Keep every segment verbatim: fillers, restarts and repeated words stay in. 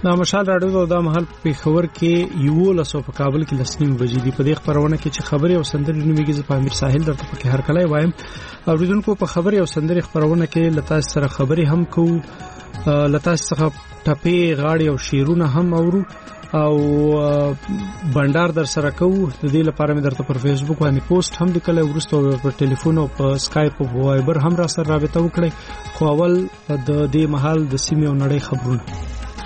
دا مشال راډیو دا مهال په خبر کې یو لسو په کابل کې لسنیم بجې دی په دې خبرونه کې چې خبري او سندري نوميږي ز په امیر ساحل درته په هر کله وایم اوریدونکو په خبري او سندري خبرونه کې لتا سره خبري هم کو لتا سره ټپي غاړي او شیرونه هم اورو او بندر در سره کو د دې لپاره مې درته پر فیسبوک باندې پوسټ هم لیکل ورسته پر ټلیفون او په اسکایپ او وایبر هم را سره رابطه وکړي خو اول د دې محل د سیمې او نړۍ خبرونه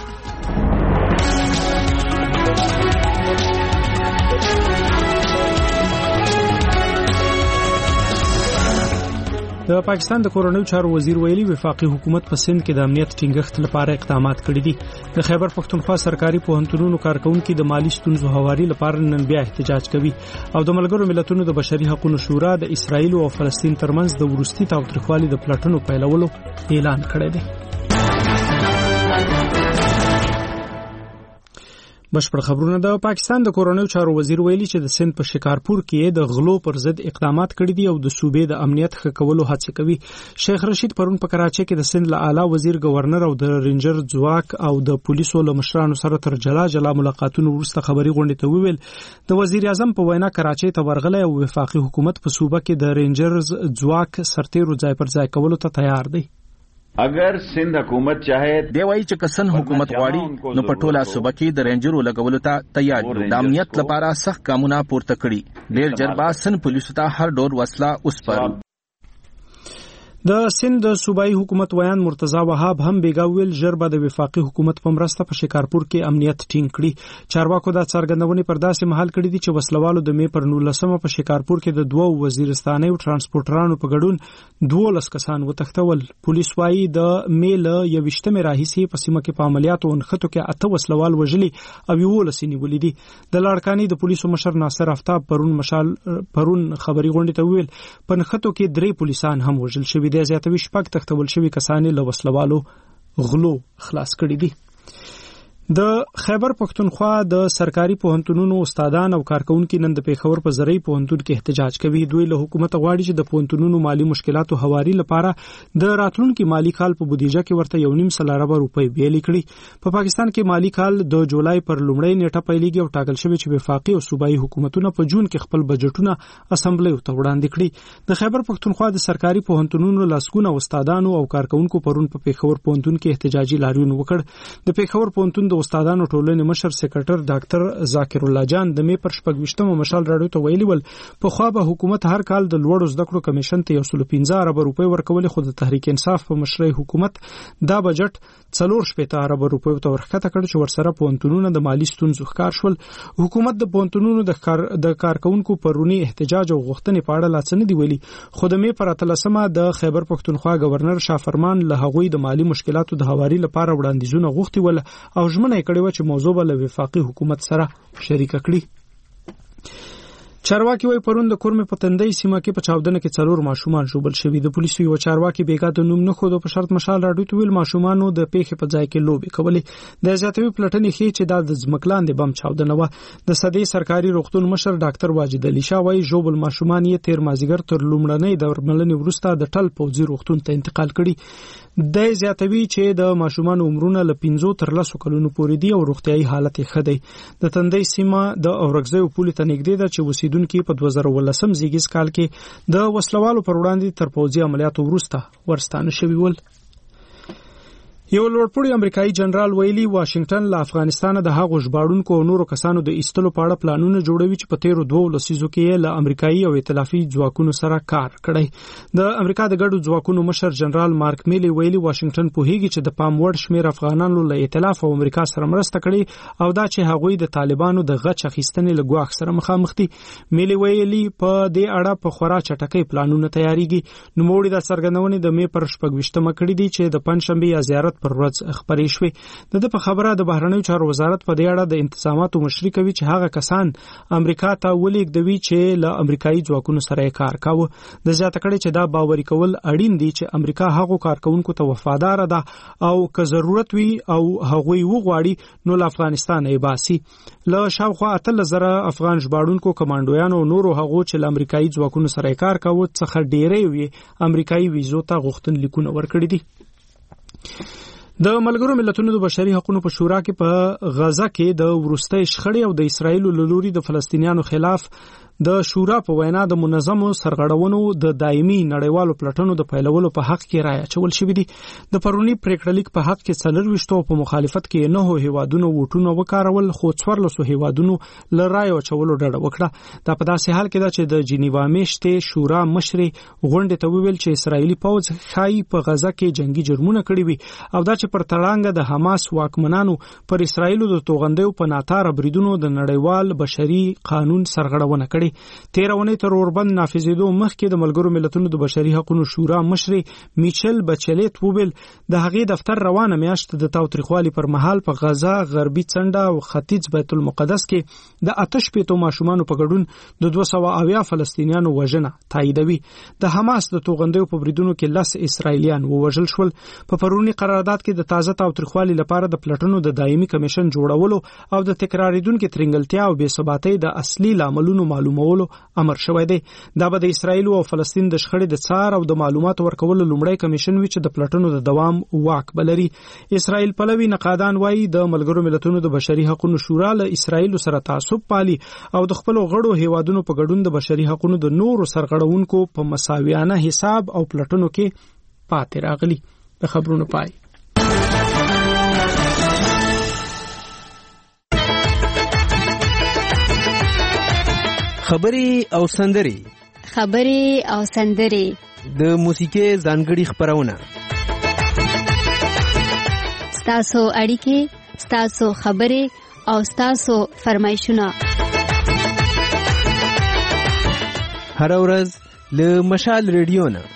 د پاکستان د کورونو چارو وزیر ویلي وفاقي حکومت په سند کې د امنیت ټینګښت لپاره اقدامات کړي دي د خیبر پښتونخوا سرکاري پوهنتونونو کارکونکو د مالی ستونزو هواري لپاره نن بیا احتجاج کوي او د ملګرو ملتونو د بشري حقوقو شورا د اسرایل او فلسطین ترمنځ د ورستي تاوتریخوالي د پلاټونو پیلولو اعلان کړی دی بشپړ خبرونه د پاکستان د کورونو چارو وزیر ویلي چې د سند په شکارپور کې د غلو پر ضد اقدامات کړي دي او د صوبې د امنیت ښه کولو هڅه کوي شیخ رشید پرون په کراچۍ کې د سند له اعلی وزیر گورنر او د رینجر ځواک او د پولیسو له مشرانو سره تر جلا جلا ملاقاتونو وروسته خبري غونډې ته وویل د وزیر اعظم په وینا کراچۍ ته ورغلی او وفاقي حکومت په صوبه کې د رینجر ځواک سرتیرو ځای پر ځای کولو ته تیار دی اگر سند حکومت چاہے دی وایي چې کسن حکومت غواړي نو په ټوله صوبه کې د رینجرو لګولو ته تیار دي د امنیت لپاره سخت ګامونه پورته کړي ډېر جربا سن پولیسو ته هر ډول وسله وسپاري د سند د صوبایي حکومت ویان مرتضی وهاب هم بیګاویل ژربه د وفاقي حکومت په مرسته په شکارپور کې امنیت ټینګ کړي چارواکو دا څرګندونې پر داسې محل کړي دي چې وسلوالو د می پر نولسمه په شکارپور کې د دوه وزیرستاني او ترانسپورټرانو په ګډون دولس کسان وتښتول پولیس وايي د میل یوشتمه راهیسي په سیمه کې په عملیاتو انخته کې اته وسلوال وژلي او یو لسینی ولیدي د لاړکانی د پولیسو مشر ناصر افتاب پرون مشال پرون خبري غونډه ته ویل په انخته کې درې پولیسان هم وژل شوي د زیاتوي شپږ تختول شوی کسان له وسلوالو غلو خلاص کړي دي د خیبر پښتونخوا د سرکاري پوهنتونونو استادان او کارکونکو نن د پیښور په زرعي پوهنتون کې احتجاج کوي دوی له حکومت غواړي چې د پوهنتونونو مالی مشکلاتو هواري لپاره د راتلونکو مالی کال په بودیجه کې ورته یو نیم سل ارب روپۍ بیل کړي په پاکستان کې مالی کال د جولای پر لومړۍ نیټه پیلېږي او ټاکل شوی چې وفاقي او صوبایي حکومتونه په جون کې خپل بجټونه اسمبلی ته وړاندې کړي د خیبر پښتونخوا د سرکاري پوهنتونونو لاسګونه استادانو او کارکونکو پرون په پیښور پوهنتون کې احتجاجي لاریون وکړ د پیښور پوهنتون د استادانو ټولنې مشر سکرټر ډاکټر ذاکر الله جان د می پر شپږویشتمه مشال راډیو ته ویلي ول په خوا به حکومت هر کال د لوړو زده کړو کمیشن ته یو سل پنځه ارب روپۍ ورکول خو د تحریک انصاف په مشرۍ حکومت دا بجټ څلور شپږ ارب روپۍ ته ورخته کړ چې ورسره پوهنتونونه د مالی ستونزو ښکار شول حکومت د پوهنتونونو د کار د کارکونکو پرونی احتجاج او غوښتنې په اړه لاڅ نه دی ویلي خو د می پر اتلسمه د خیبر پښتونخوا گورنر شاه فرمان له هغوی د مالی مشکلاتو د هواري لپاره وړاندیزونه غوښتي ول او ژمنه یې کړې و چې موضوع به له وفاقي حکومت سره شریک کړي چارواکي وای پرون د کورمه پتندۍ سیمه کې په چاودنه کې څلور ماشومان شوبل شوی د پولیسو یو چارواکي بیګا د نوم نه خو د شرط مشال راډیو ته ویل ماشومانو د پیښې په ځای کې لوبي کولې د زیاتوي پلټنې خې چې د ځمکلان د بم چاودنه و د صدې سرکاري روغتون مشر ډاکټر واجد علي شاه وای جوبل ماشومان یې تیر مازیګر تر لومړنۍ د درملنې وروسته د ټل پوزي روغتون ته انتقال کړي د زیاتوي چې د ماشومان عمرونه ل پنځه تر لسو کلونو پورې دي او روغتيایي حالت یې ښه دی د تندۍ سیمه د اورګزیو پولیس ته نږدې ده چې وسیدونکو په دوه زره ولسم زیږیز کال کې د وسلوالو پر وړاندې تر پوځي عملیاتو وروسته ورستانه شوی ول یو لوړپوړی امریکایي جنرال ویلي واشنگټن له افغانستان د هغو ژباړونکو او نورو کسانو د ایستلو په اړه پلانونه جوړوي چې په تیرو دوه لسیزو کې له امریکایي او ائتلافي ځواکونو سره کار کړی د امریکا د ګډو ځواکونو مشر جنرال مارک میلی ویلي واشنگټن پوهیږي چې د پام وړ شمیر افغانانو له ائتلاف او امریکا سره مرسته کړي او دا چې هغوی د طالبانو د غچ اخیستنې له ګواښ سره مخامخ دي میلی ویلي په دې اړه په خورا چټکۍ پلانونه تیاریږي نو موږ د څرګندونې د می پر شپږویشتمه کړي دي چې د پنځشنبه یا زیارت پر ورځ خبرې شوې د په خبره د بهرنیو چارو وزارت په دې اړه د انتظاماتو مشري کوي چې هغه کسان امریکا ته ولېږدوي چې له امریکایي ځواکونو سره کار کاوه د زیاته کړي چې دا باوري کول اړین دي چې امریکا هغه کارکونکو ته وفادار ده او که ضرورت وي او هغه یې وغواړي نو له افغانستان یې باسي له شاوخوا اتل زره افغان ژباړونکو کمانډویانو نورو هغه چې له امریکایي ځواکونو سره کار کاوه څخه ډېرې وي امریکایي ویزو ته غوښتن لیکونه ورکړي دي د ملګرو ملتونو د بشري حقوقو په شورا کې په غزه کې د ورستۍ شخړې او د اسرایل له لوري د فلسطینیانو خلاف د شورا په وینا د منظمو سرغړونو د دایمي نړیوالو پلټنو د پیلولو په حق کې رائے اچول شوې دي. د پرونی پریکړه لیک په حق کې څلور وشتو په مخالفت کې نه هیوادونو ووټونه وکارول، خو څوارلسو هیوادونو له رائے اچولو ډډه وکړه. دا په داسې حال کې ده چې د جنیوا میشتې شورا مشري غونډې ته وویل چې اسرایلی پوځ خای په غزه کې جنگي جرمونه کړي وي او دا چې پر تړانګه د حماس واکمنانو پر اسرایلو د توغندیو په ناتاره بریدونو د نړیوال بشري قانون سرغړونه کړي. تیرونې تر اوربند نافذېدو مخکې د ملګرو ملتونو د بشري حقوقو شورا مشري میچل بچلیت وویل د هغې دفتر روانه میاشت د تاوتریخوالي پر مهال په غزه، غربي څنډه او ختیځ بیت المقدس کې د آتش پیتو ماشومانو په ګډون د دوه سوه اویا فلسطینیانو وژنه تاییدوي. د حماس د توغندیو په بریدونو کې لس اسرایلیان ووژل شول. په پرونی قرارداد کې د تازه تاوتریخوالي لپاره د پلټنو د دایمي کمیشن جوړولو او د تکراریدونکو ترنګلتیا او بې ثباتۍ د اصلي لاملونو معلومولو امر شوی دی. دا به د اسرایل او فلسطین د شخړې د څار او د معلوماتو ورکولو لومړی کمیشن وي چې د پلټنو د دوام واک بلري. اسرایل پلوي نقادان وایي د ملګرو ملتونو د بشري حقوقو شورا له اسرایل سره تعصب پالي او د خپل غړو هیوادونو په ګډون د بشري حقوقو د نورو سرغړونکو په مساویانه حساب او پلټنو کې پاتې راغلي. د خبرونو پای. خبري او سندري خبري او سندري د موسیقي ځانګړي خبرونه ستاسو اړیکې، ستاسو خبري او ستاسو فرمایشونه هر ورځ له مشال ریډیو نه.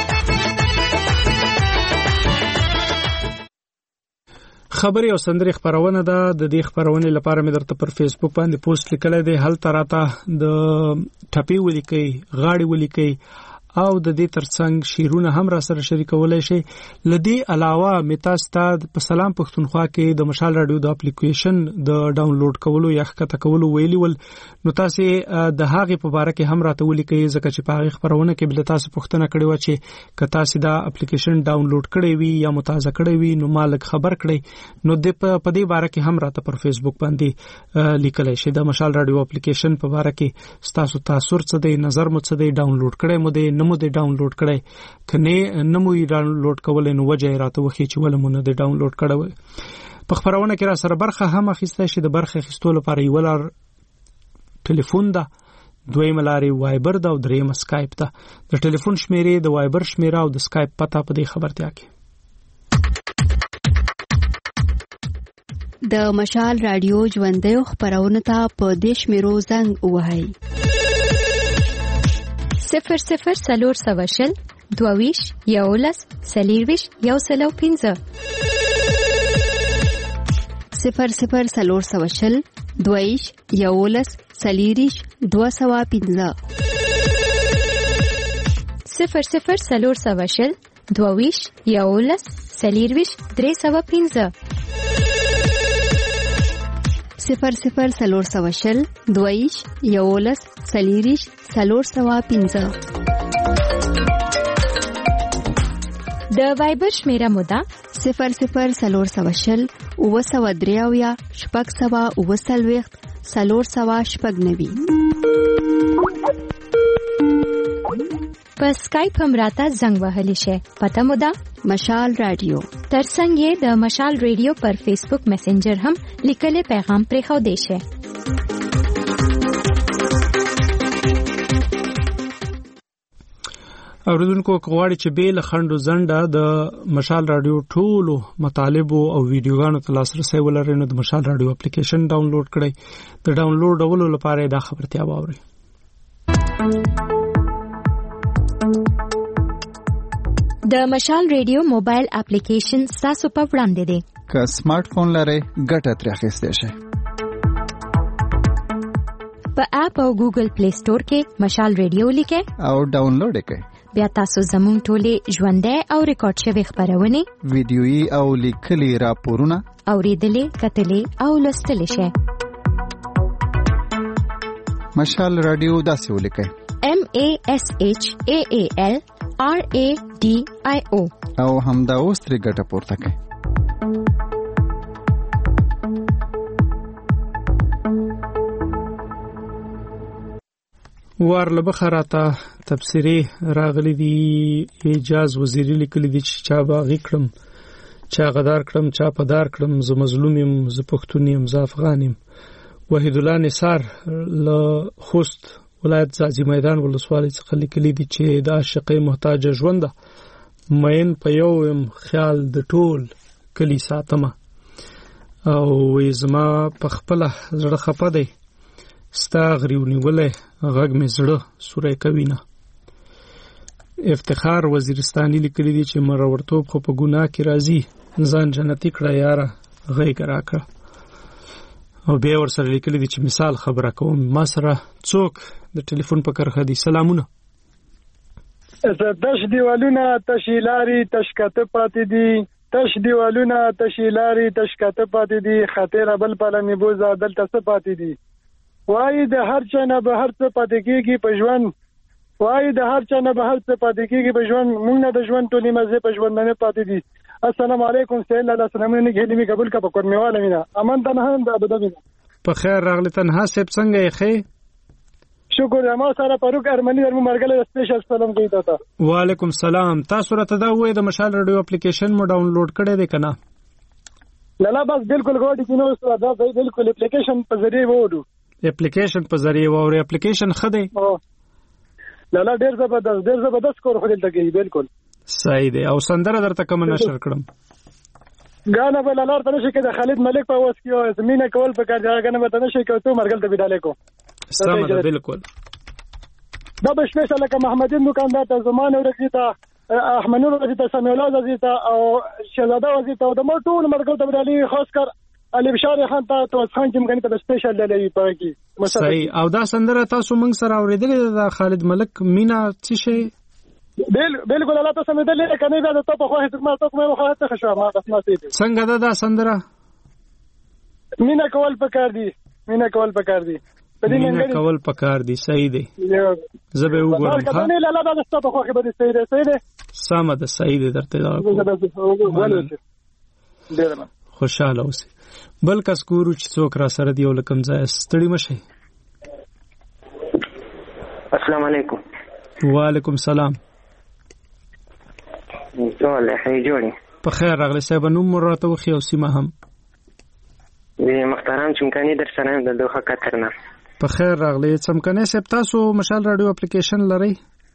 خبري او سندري خبرونه ده. د دې خبرونه لپاره مې درته پر فیسبوک باندې پوسټ لیکل دی. هل تراته د ټپی ولیکي، غاړي ولیکي او د دې ترڅنګ شیرونه هم را سره شریکولای شي. لدی علاوه متاستا په سلام پښتونخوا کې د مشال رادیو د اپلیکیشن د ډاونلوډ کولو یا ښکته کولو ویلی ول نو تاسو د هغه په اړه کې هم راته ولیکئ ځکه چې په هغه خبرونه کې بل تاسو پښتنه کړی و چې که تاسو دا اپلیکیشن ډاونلوډ کړی وي یا متازه کړی وي نو مالک خبر کړی نو د په دې اړه کې هم راته پر فیسبوک باندې لیکلای شي. د مشال رادیو اپلیکیشن په اړه کې تاسو تاثر څه دی، نظر مو څه دی، ډاونلوډ کړی مو دی نمو د ډاونلوډ کړی کنه نمو یې ډاونلوډ کول نو وجه راته وخی چې ولمونه د ډاونلوډ کړو. په خبرونه کې را سره برخه هم اخیسته شي. د برخه اخیستلو لپاره یو لار ټلیفون ده، دویم لاري وایبر ده او دریم اسکایپ ده. د ټلیفون شمیرې، د وایبر شمیره او د اسکایپ پته په دې خبرتیا کې. د مشال رادیو ژوندۍ خبرونه ته په دې شمیرو زنګ وهاي صفر صفر سلور سواشل دوویش یولس سلیرویش یو سلو پینزه صفر صفر سلور سواشل دوویش یولس سلیریش دو سوا پینزه صفر صفر سلور سواشل دوویش یولس سلیرویش درې سوا پینزه صفر صفر سلور سواشل دویش یولس سلیریش سلور سوا پینزه. د وایبر شمیره مودا صفر صفر سلور سواشل اوه سوا دریاویا شپږ سوا اوه سلویخت سلور سوا شپږ نوي. په سکایپ هم راته زنګ وهلی شي. پته مودا مشال رادیو. ترڅنګ یې د مشال رادیو پر فیسبوک میسنجر هم لیکل پیغام پرې خو دی شي. اوریدونکو کوغواړي چې بیل خندو زنده د مشال رادیو ټولو مطالب او ویډیوګانو ته لاسرسي ولرئ نو د مشال رادیو اپلیکیشن ډاونلوډ کړئ. د ډاونلوډولو لپاره دا خبرتیا واورئ. د مشال رادیو موبایل اپلیکیشن تاسو په وړاندې دی. که سمارټ فون لرئ ګټه ترې اخیستی شئ. په اپ او ګوګل پلی سٹور کې مشال رادیو لیکئ او ډاونلوډ یې کړئ. بیا تاسو زموږ ټولې ژوندۍ او ریکارډ شوي خبرونه، ویډیويي او لیکلي راپورونه اوریدلې، کتلې او لوستلې شئ. مشال رادیو داسې ولیکئ: M A S H A A L R A D I O او همدا اوس ترې ګټه پورته کړئ. وارله بخراته تفسیری راغلی دی اجاز وزیری لیکلی دی چې چا باغی کړم چا غدار کړم چا پدار کړم ز مظلوم يم ز پښتون يم ز افغان يم. وحید الله نثار له خوست ولایت ځاځي میدان ولسوالۍ څخه لیکلی دی چې د عاشقۍ محتاج ژوند مین په یو يم خیال د ټول کلی ساتمه او زما په خپل زړه خپه دی ستا غریونی ولې غږ مې زړه سورې کوي نه. افتخار وزیرستاني لیکلی دی چې مرورتوب خو په ګناه کې راځي ځان جنتی کړه یاره غېږ راکړه. او بیا ورسره لیکلی دی چې مثال خبره کوم ما سره څوک د ټلیفون په کرخه دی. سلامونه. تش دیوالونه تشی لاري تشکته پاتې دي تش دیوالونه تشی لاري تشکته پاتې دي خطر بل پلنې بوزا دلته څه پاتې دي. وای د هر چا نه به هر څه پاتې کېږي په ژوند وای د هر چا نه به هر څه پاتې کېږي په ژوند مونږ نه د ژوند ټولې مزه په ژوند نه پاتې دي. السلام علیکم سهیل الله سلامونه نه غلی می قبول کا پکور میواله مینا امان تنها د ابدابی په خیر راغلی تنها سپ څنګه یې خې شکر ما سره پروک ارمنی درمو مرګله سپیشل سلام کوي تا. وعلیکم السلام. تاسو راته دا وې د مشال رادیو اپلیکیشن مو ډاونلوډ کړی دی کنه؟ لالا بس بالکل غوډی کینو سره دا بالکل اپلیکیشن په ذریعہ وورو اپلیکیشن په ذریعہ وورو اپلیکیشن خده لالا ډیر زبردست ډیر زبردست کور خو دلته کوي بالکل صحیح دی. او سندره درته کوم نشر کړم غانا بل لار ته نشي کده خالد ملک په واس کیو زمينه کول په کار غانا به ته نشي کوي ته مرګل ته بيداله کو سم ده بالکل. دا بشپش لکه محمدین دکاندار ته زمانه ورکیتا احمد نور وزیتا سمیع الله وزیتا او شهزاده وزیتا او د مو ټول مرګل ته بيداله خاص کر علي بشار خان ته توس خان چې مګنی ته سپیشل دی پاکي صحیح. او دا سندره تاسو موږ سره اوریدلې د خالد ملک مینا څه شي بالکل الله تاسو مې دلې کني دا ته په خو هیڅ ما ته کومه خو ته خشوا ما قسمه دي څنګه دا دا سندره مینا کول پکار دي مینا کول پکار دي مینا کول پکار دي صحیح دی. زبې وګورم ها کنه لاله دا ته په خو کې به صحیح دی صحیح دی سم ده صحیح دی درته دا خوشاله اوسئ. بل کس ګورو چې څوک را سره دی ولکم ځای ستړي مشه. السلام علیکم. وعلیکم السلام. ټول هي جوړي په خیر راغلی صاحب. نوم راته وخی او سیمه هم وی محترم چمکانی در سره د دوه خطرنه. په خیر راغلی چمکانی صاحب. تاسو مشال رادیو اپلیکیشن لرئ؟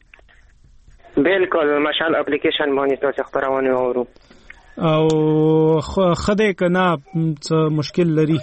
بالکل مشال اپلیکیشن باندې تاسو خبرونه اورو او خدای کنا څه مشکل لري؟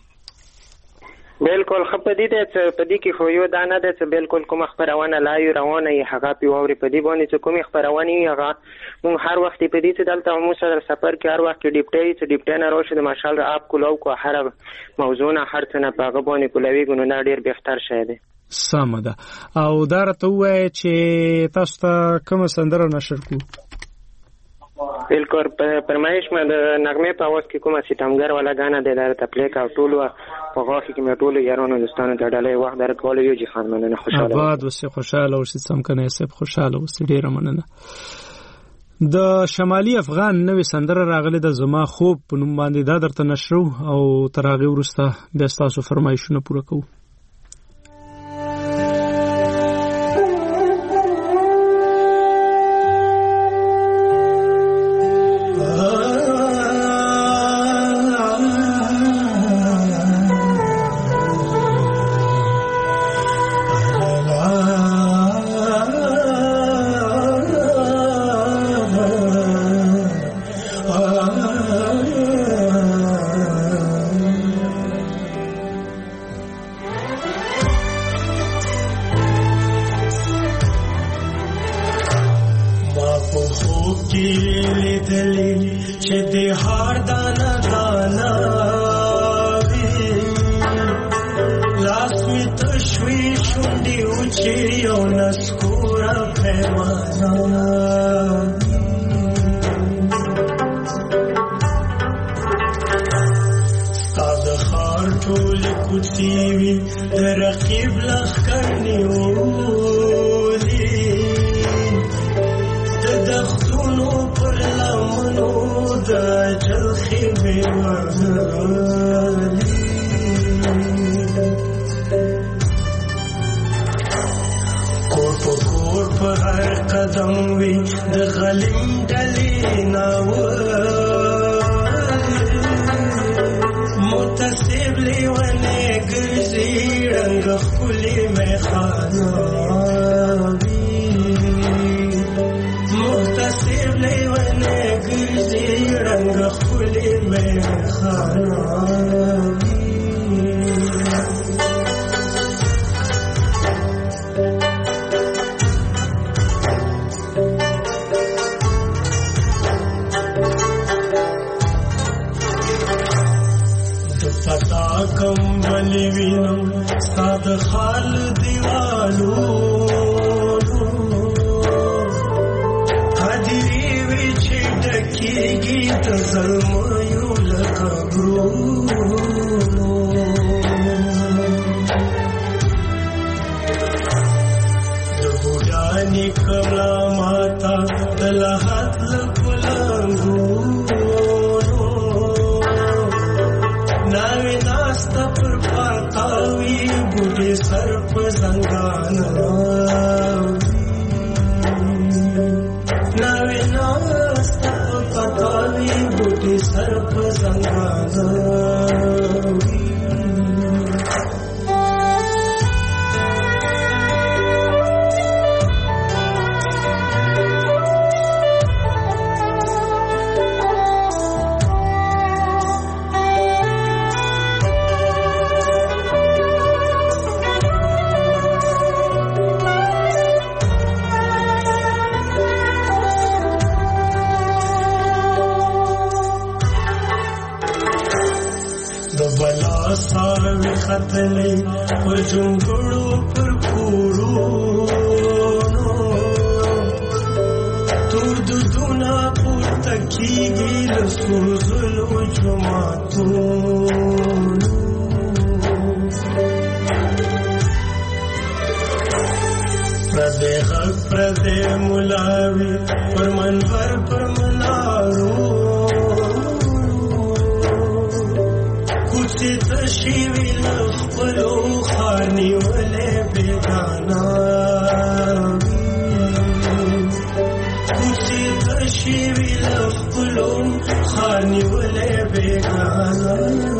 بالکل خپدی ته پدې کې خو یو دانه ده چې بالکل کوم خبرونه لا یو روانه یې هغه په اوري پدې باندې چې کوم خبرونه یې هغه مون هر وخت پدې چې دلته مو سره سفر کې هر وخت ډیپټي چې ډیپټي نه راشه د ماشال اپ کولو کو هر موضوع نه هر څه نه پاغه باندې کولوي ګنو نه ډیر بهتر شه ده. سم ده. او دا راته وای چې تاسو ته کوم سندره نشر کو؟ بالکل پرمایش مې د نغمه په اواز کې کومه ستمګر ولا غانا د لاره تپلیک او ټول په غوښ کې مې ټول یارانو دوستانو ته ډالې وخت درکول یو جی خان مننه خوشاله آباد وسه خوشاله او سم کنه سب خوشاله وسه ډیره مننه. د شمالي افغان نوې سندره راغله د زما خوب په نوم باندې دا درته نشرو او ترغه ورسته بیا تاسو فرمایشونه پوره کوو. په هر قدم وي د غلیم ډلې ناول متصب لیونه ګرځي رنګ خولي میخانه متصب لیونه ګرځي رنګ خولي میخانه کم بلی وینم ساد خال دیوالو حدیری وی چه ڈکیگی تظلمیو لکبرو دبودانی کملا ماتا دلحت لپلنگو ناوی ناستا پر پاتاوی بوٹی سر پر زنگانا ناوی ناستا پر پاتاوی بوٹی سر پر زنگانا ساوی خطلی پر جنگڑو پر کورونو تور دودونا پر تکیگی لسوزلو جماعتونو پردے غق پردے ملاوی پر منور پر منارو تشیوی لخبلو خانی ولی بیگانا کچی تشیوی لخبلو خانی ولی بیگانا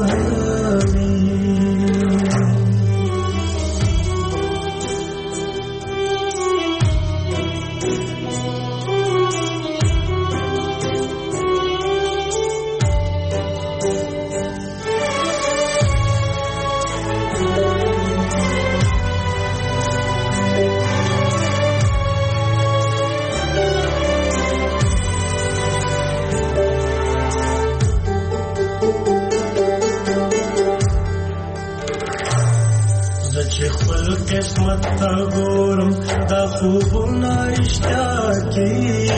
قسمت تا گورم دا خوبونا اشتاکی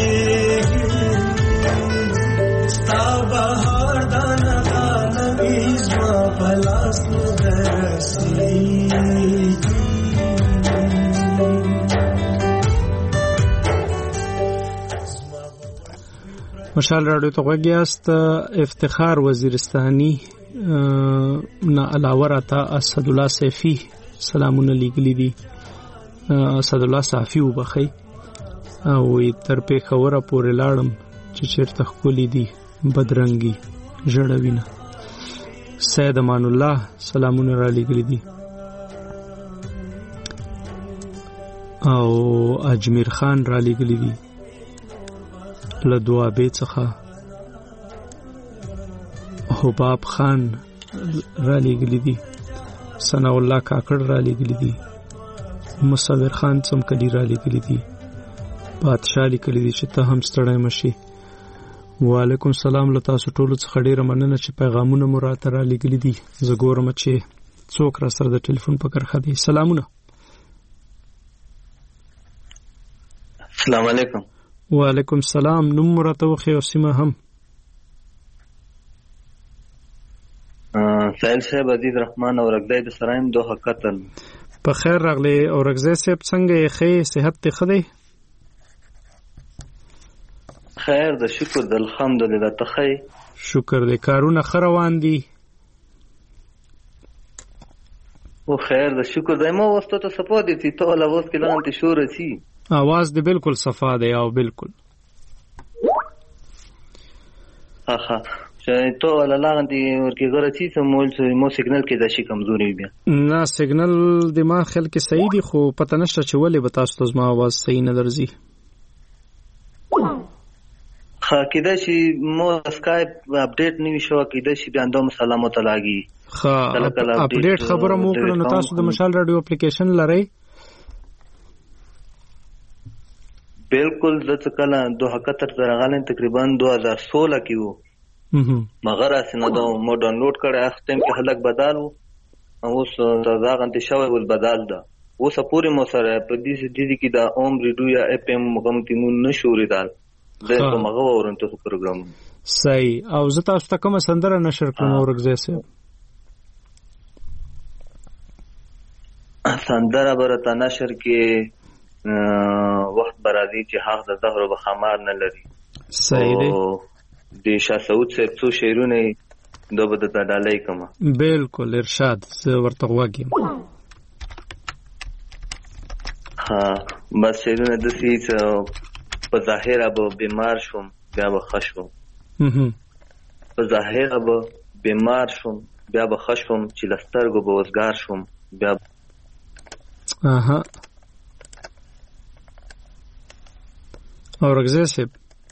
ستا بہار دانا دانا بیزما پلاس ندرسی مشال راډیو ته غوږ یاست. افتخار وزیرستاني نه علاوه راته اسدالله سیفي سلامونه لیکلي دي. اسدالله صافي وبخي او تر پیښوره پورې لاړم چې چیرته ښکلي دي بدرنګي ژړوینه. سید امان الله سلامونه را لیکلي دي او اجمیر خان را لیکلي دي له دوابې څخه. حباب خان را لیکلي دي. ثناء الله کاکړ را لیکلي دي. مصور خان څمکلي را لیکلي دي. بادشاہ لیکلي دي چې ته هم ستړی مشي. وعلیکم سلام له تاسو ټولو څخه ډیره مننه چې پیغامونه مو راته را لیکلي دي. زه ګورم چې څوک را سره د ټلیفون په کرښه دي. سلامونه. السلام علیکم. وعلیکم سلام. نوم مو راته وښیه او سیمه هم. سائل صاحب عزیز رحمان اورګزی د سرایم دوه قتل. په خیر راغلی اورګزی صاحب، څنګه یې؟ ښه صحت دې ښه دی؟ خیر د شکر د الحمدلله. ته ښه یې؟ شکر دې. کارونه ښه روان دي؟ او خیر د شکر دی. ما اوس ته څه پوه دي چې ته له اوس کې لاندې شو رسي आवाज दې بالکل صفا دی او بالکل اخا چې تو ولا لاغندي ورکی غرتی ته مول مو سیګنل کې د شي کمزوري بیا نه سیګنل د ما خل کې صحیح دی خو پته نشته چې ولې به تاسو ته ما आवाज صحیح نه درځي خا کېدا شي مو اسکایپ اپډیټ نیو شو کېدا شي بیا اندوم سلامت لاګي خا اپډیټ خبره مو کړو نو تاسو د مشال رادیو اپلیکیشن لرئ بالکل د کله دوه اکهتر درغلن تقریبا دو هزار سولہ کې وو مگر اسنه دا مو ډاونلوډ کړه اختم کې هلک بدل وو اوس دا غنټه شوی ول بدل ده اوس پوری مو سره په دې دې کې دا اوم ریډیو یا اف ام مغمتی مون نشوري دال زه په مغه ورنته پروګرام صحیح او زه تاسو ته کوم سندره نشر کوم ورګزه سه سندره برته نشر کې وخت برادي چې حق د زهر او بخمار نه لري صحیح دی د شاه سعود صاحب څو شعرونه د بده د ډالۍ کما بالکل ارشاد زه ورته واګم ها بس شعرونه د سیس په ظاهر به بیمار شوم بیا به خشم په ظاهر به بیمار شوم بیا به خشم چې لسترګو به وزګار شوم بیا اها اورګزه سیب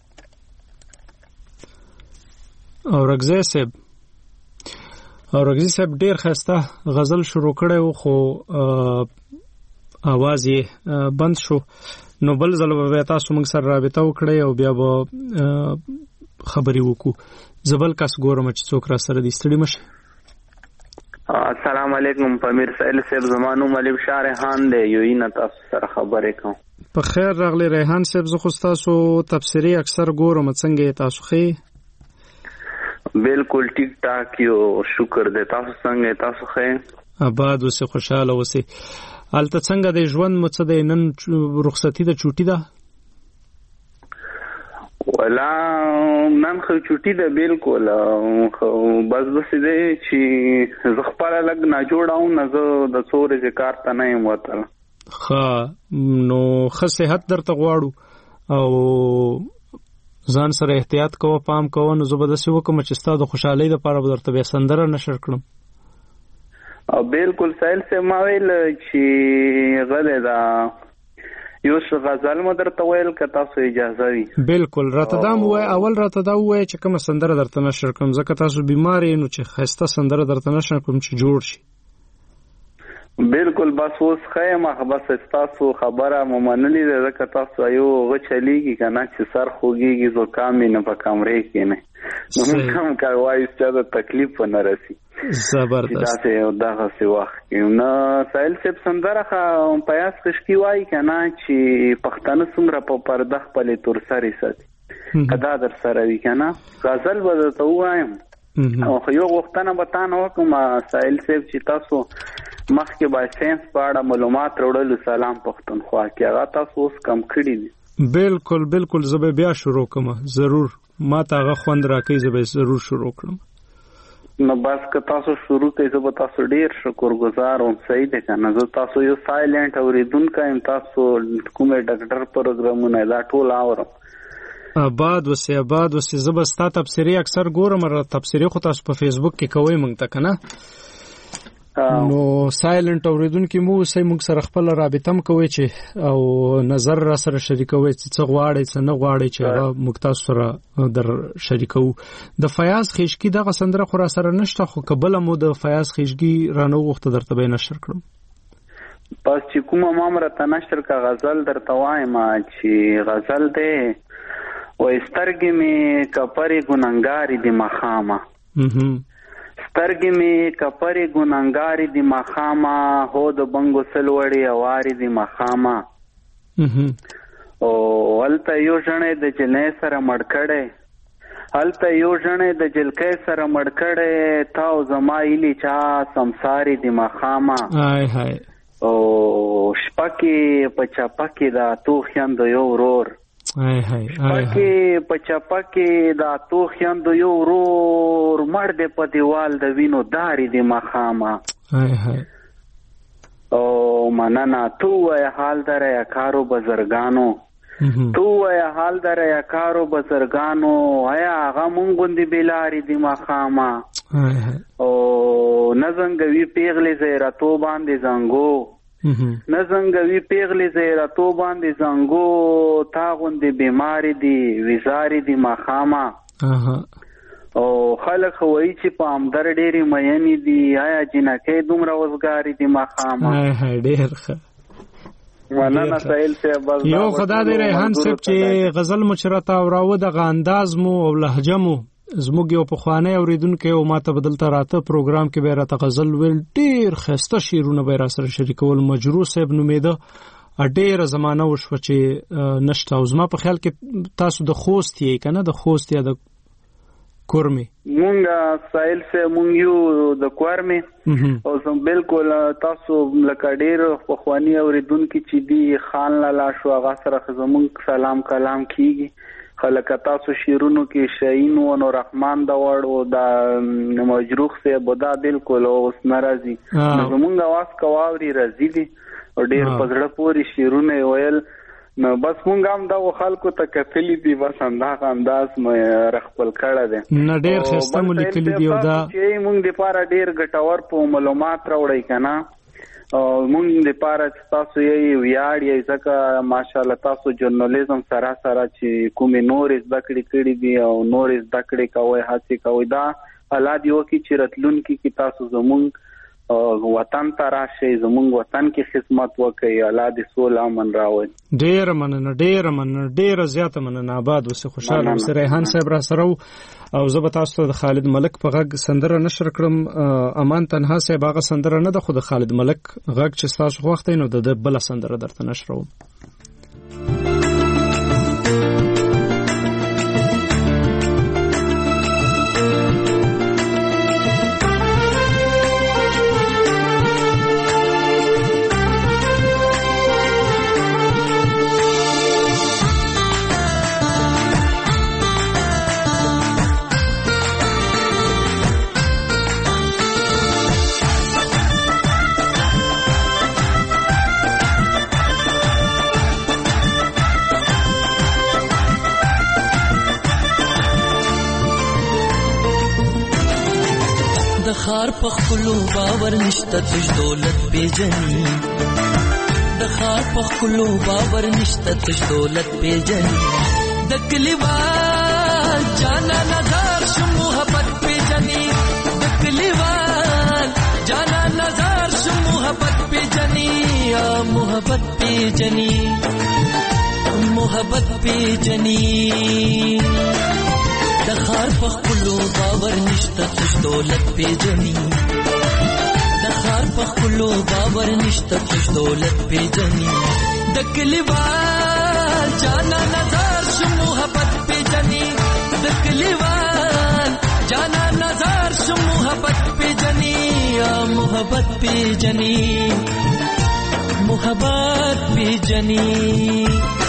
اورګزه سیب اورګزه سیب ډیر خسته غزل شروع کړي او خو आवाज یې بند شو نو بل ځل به تاسو موږ سره رابطه وکړئ او بیا به خبري وکړو زبل کس ګورم چې څوک را سره دي ستړي مشه السلام علیکم پمیر سائل صاحب زمانو ملک شاه ریحان دی یو نه تاسو سره خبرې کوم په خیر راغلی ریحان صاحب زه خو تاسو تفسیری اکثر ګورم څنګه تاسو خې بالکل ټیک ټاک یو شکر دې تاسو څنګه تاسو خې آباد اوسه خوشاله اوسه الته څنګه د ژوند مڅ د نن رخصتي د چوټي ده ولا نن خو چوټي ده بالکل بس بس دې چې زه خپل لګ نه جوړاو نه زه د څورې کار ته نه یم وته خا نو خه صحت درته غواړو او ځان سره احتیاط کوو پام کوو نو زبردست وکم چې ستاسو خوشحالي لپاره به درته به سندره نشر کړم او بالکل سائل سے ما ویل چې غله دا یو څه غزل مو درته ویل که تاسو اجازه وي بالکل راته دا وای اول راته دا وای چې کوم سندره درته نشر کوم ځکه تاسو بیمار یې نو چې خسته سندره درته نشر کوم چې جوړ شي بالکل بس اوس خیمه بس تاسو خبره ممنلې ده ځکه تاسو یو غچلیږي کنه چې سر خوږیږي زکام نه په کمرې کې نه نو کوم کوي چې دا تکلیف نه راسي زبردست دا دا څه وخت نو سائل صاحب سندره خا پیاس خشکی وای کنه چې پښتنه څومره په پرده خپل تور سره ساتي کدا در سره وی کنه غزل به ته وایم او یو وختنه به تا نه کوم سائل صاحب چې تاسو مخکې با ساينس په اړه معلومات وروړل سلام پښتونخوا کې هغه تاسو اوس کم کړی دي بالکل بالکل زه بیا شروع کوم ضرور ما ته هغه خوند راکې زه به ضرور شروع کړم نو بس که تاسو شروع کړئ زه به تاسو ډیر شکرګزار اوم صحیح ده کنه زه تاسو یو سایلنت اوریدونکو یم تاسو کومه ډاکټر پروګرامونه دا ټول اورم آباد وسی آباد وسی زه به ستاسو تفسیری اکثر ګورم را تفسیری خو تاسو په فیسبوک کې کوی مونږ ته کنه نو سایلنت اوریدونکو مو سې موږ سره خپل رابطه م کوي چې او نظر را سره شریکوي چې څه غواړي څه نه غواړي چې موږ تاسو سره در شریکو د فیاض خشکی دغه سندره خو را سره نشته خو قبل مو د فیاض خشکی رانه وخت درته به نشر کړم پس چې کومه مامره ته نشر کا غزل درته وایم چې غزل ده و استرګې می کپری ګننګاری دی مخامه سترګې می کپری ګننګاری دی مخامه هو د بنګو سلوړی اواری دی مخامه او ولته یو ژنې د جنې سره مړکړې هلته یو ژنې د جلکې سره مړکړې تاو زمایلی چا سمساری دی مخامه هاي هاي او شپکی پچپکی دا تو خیند یو ورور هاي هاي شپکی پچپکی دا تو خیند یو ورور مړ دې په دیوال د وینو داری دی مخامه هاي هاي او مننه. تو وای حال در یا کارو بزرگانو تو وای حال در یا کارو بزرگانو آیا هغه مونږ غوندې بلاري دی مخامه او نزنګوي پیغلې زیراتو باندې زنګو نزنګوي پیغلې زیراتو باندې زنګو تا غوندې بیماری دی وزاري دی مخامه او خلک وایي چې په امدر ډېرې مینې دي آیا جنکۍ دومره وزګاري دي مخامه ډېر ښه مننه سهیل صاحب. یو خدا دې ریحان صاحب چې غزل مو چې راته اوراوه دغه انداز مو او لهجه مو زموږ یو پخوانی اورېدونکی او ماته به دلته راته پروګرام کې به راته غزل ویل ډېر ښایسته شعرونه به یې راسره شریکول. مجروح صاحب نومېده ډېره زمانه وشوه چې نشته او زما په خیال کې تاسو د خوست یې که نه د خوست یا د کورمي مونږ سایل سے مونږ یو د کورمي او زم بالکل تاسو لکه ډیر پخوانی اوریدونکو چې دی خان لالا شو هغه سره زمونږ سلام کلام کیږي خلک تاسو شیرونو کې شاهین و نو رحمان دا وړ او دا مجروح سے بودا بالکل اوس ناراضي زمونږ आवाज کواوري راځي دي او ډیر پزړه پوری شیرونه ویل نو بس مونږ هم دا خلکو ته کتلی دي بس انداز انداز مې رخپل کړه دي نه ډیر خسته مو لیکلي دی او دا چې مونږ د پاره ډیر ګټور په معلومات راوړی کنه او مونږ د پاره تاسو یې ویاړ یې ځکه ماشاءالله تاسو جرنالیزم سره سره چې کومې نور زده کړې کړې دي او نور زده کړې کوي هڅه کوي دا الله دې وکړي چې راتلونکي کې تاسو زمونږ وطن ته راشي زمونږ وطن کې خدمت وکړي الله دې سوله امن راوړي. ډېر مننه ډېر مننه ډېره زیاته مننه آباد اوسه خوشاله اوسه. ریحان صاحب را سره او زه به تاسو ته د خالد ملک په غږ سندره نشر کړم. امان تنها صاحب هغه سندره نه ده خو د خالد ملک غږ چې تاسو خوښ دی نو د بل سندره درته نشروم. خار پخلو باور نشته تج دولت پیجنی د خار پخلو باور نشته تج دولت پیجنی د کلیوال جانا نظر شو محبت پیجنی د کلیوال جانا نظر شو محبت پیجنی محبت پیجنی محبت پیجنی د خار پخلو باور نشته تج دولت پیجنی د خار پخلو باور نشته تج دولت پیجنی د کلیوال جانا نظر شو محبت پیجنی د کلیوال جانا نظر شو محبت پیجنی محبت پیجنی محبت پیجنی.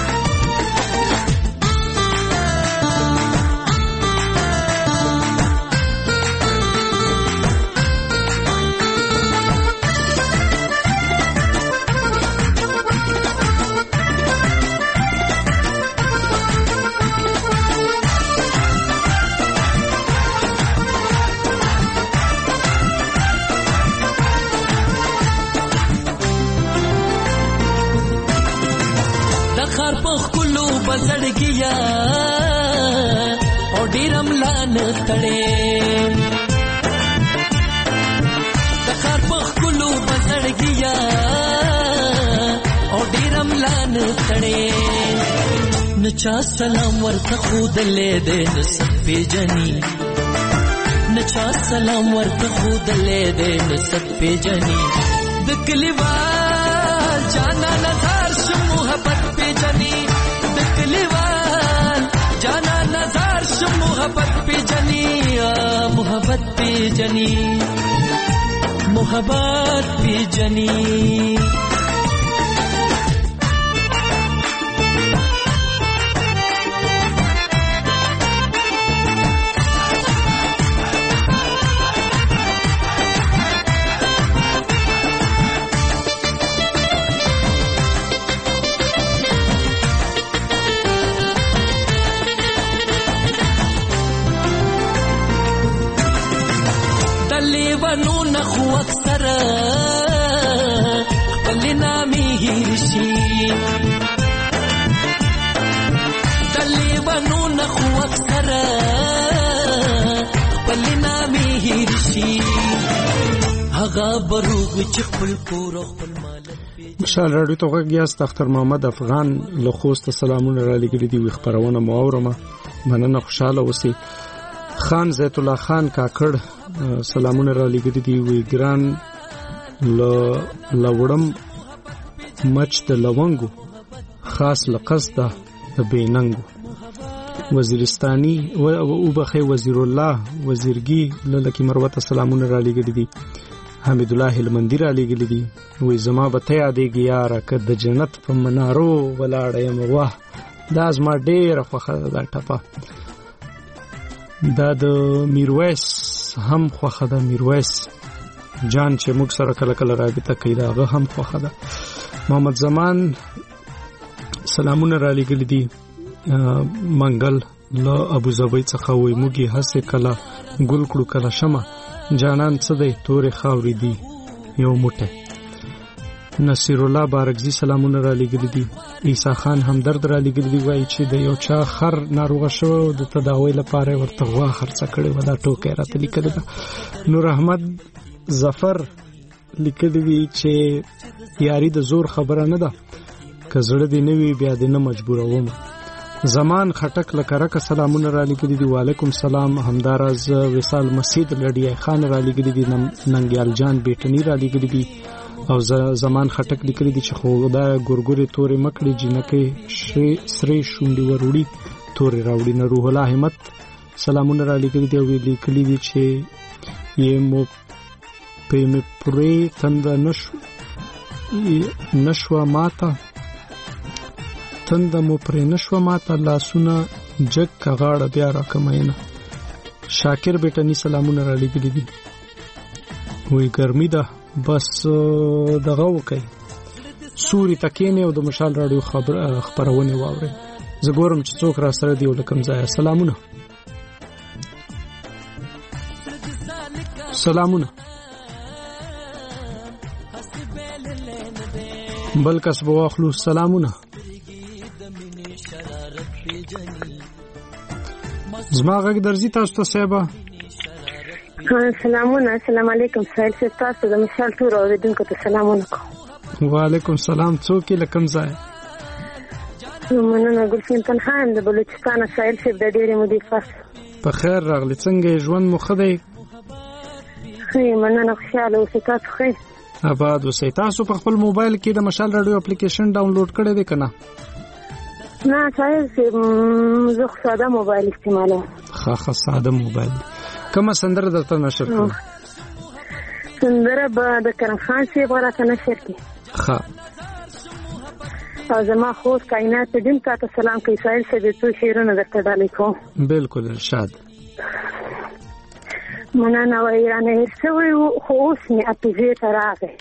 بزړګیا او ډیرم لان تړې د خار په کلو بزړګیا او ډیرم لان تړې نچا سلام ورته خود له دې نسب پیجنی نچا سلام ورته خود له دې نسب پیجنی د کلیوال جانا نظر شو محبت پیجنی کلیوال جانا نظر شو محبت پیجنی محبت پیجنی محبت پیجنی. خو اکثره خپل نامې هیر شي طالبانونه خو اکثره خپل نامې هیر شي هغه بروغ چې خپل کور خپل مال مشال راډیو ته غږیاست. اختر محمد افغان له خوست سلامونه را لګري دي. وي خبرونه مو اورمه مننه خوشاله اوسئ. خان زیت الله خان کاکړ سلامونه را لګري دي. وي ګران ل لوړم مچ د لونګو خاص لقصده د بیننګو وزیرستاني او بخي وزیر الله وزیرګي لکه مروت سلامونه را لګري دي. حمید الله هلمندی را لګلې دي. وې زما به ته یادېږي یاره که د جنت په منارو ولاړه یم واه دا زما ډېره خوښه ده دا ټپه. دا د میرویس هم خوښه ده. میرویس جان چې موږ سره کله کله رابطه کوي دا هغه هم خوښه ده. محمد زمان سلامونه را لګلې دي. منګل له ابوظبي څخه وې موږ یې هسې کله ګل کړو کله شمه جانان څه دی تورې خاورې دي یو موټی. نصیر الله بارکزي سلامونه را لګلې دي. عیسی خان همدرد را لګلې دي. وایي چې د یو چا خر ناروغه شوی او د تداوی لپاره ورته غوا خرڅه کړې وه. دا ټوکی راته لیکلی ده. نور احمد ظفر لیکلی دي چې یاري د زور خبره نه ده که زړه دې نه وي بیا دې نه مجبوروم. زمان خټک لکرک سلامونه را لګلې دي. وعلیکم سلام. همداراز وصال مسجد لډی خان را لګلې دي. ننګیال جان بیٹنی را لګلې دي. او زمان خټک لیکلي دي چې خو دا ګورګوري تورې مکړي جنکې سری شونډې وروړي تورې راوړي. نه روح الله همت سلامونه را لګلې دي او لیکلي دي چې یې مو په مې پرې تند نشو نشو ماته تند مو پرې نشو ماته لاسونه جګ کغاړه بیا راکمینه. شاکر بیٹنی سلامونه را لګلې دي. وی ګرمي ده بس دغه وکي سوري تکینه او د مشال راډیو خبر خبرونه واوري. زه ګورم چې څوک را سره دی ولکم ځای. سلامونه سلامونه بل کس بو اخلو. سلامونه زما غږ درځي تاسو ته صاحب؟ سلامونه. السلام علیکم. سهیل صاحب تاسو د مشال ټول اوریدونکو ته سلامونه کوم. وعلیکم سلام. څوک یې لکم ځای؟ مننه. ګلفین تنها د بلوچستان. سهیل صاحب د ډېرې مودې پس په خیر راغلی. څنګه ژوند مو ښه دی؟ ښه مننه. خوشحاله اوسئ. تاسو ښه آباد اوسئ. تاسو په خپل موبایل کې د مشال راډیو اپلیکیشن ډاونلوډ کړی دی که نه؟ نه سهیل صاحب زه خو ساده موبایل استعمالوم. ښه ښه ساده موبایل. کومه سندره درته نشر کړو؟ سندره به د کرم خان صاحب راته نشر کړي. ښه. او زما خوست کائنات دین تاته سلام کوي. سهیل صاحب څو شعرونه درته ډالۍ کوم. بالکل ارشاد. مننه. وایي رانه هېر شوی و خو اوس مې حافظې ته راغی.